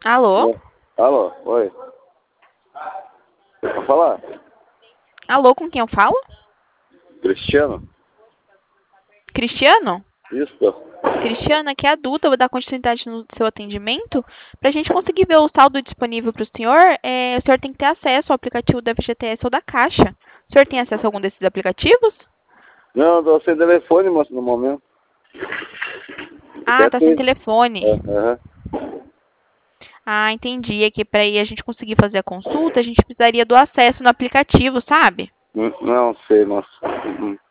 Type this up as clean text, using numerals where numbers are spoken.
Alô? Alô, oi. Pra falar? Alô, com quem eu falo? Cristiano? Cristiano? Isso. Cristiano, aqui é a Duda, eu vou dar continuidade no seu atendimento. Para a gente conseguir ver o saldo disponível para o senhor, o senhor tem que ter acesso ao aplicativo da FGTS ou da Caixa. O senhor tem acesso a algum desses aplicativos? Não, eu tô sem telefone, moço, no momento. Ah, Até tá sem tem. telefone. Aham. Ah, entendi. É que para a gente conseguir fazer a consulta, a gente precisaria do acesso no aplicativo, sabe? Não sei, moço.